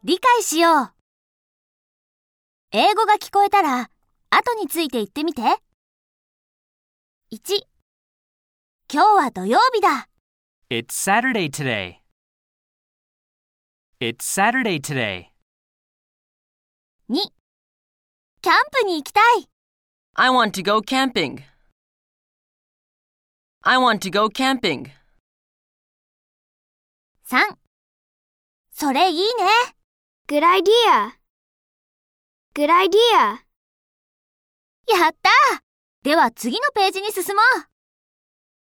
理解しよう。英語が聞こえたら、後について言ってみて。1、今日は土曜日だ。 It's Saturday today. It's Saturday today. 2、キャンプに行きたい。 I want to go camping. I want to go camping. 3、それいいね。 Good idea. Good idea. やったー。では次のページに進もう。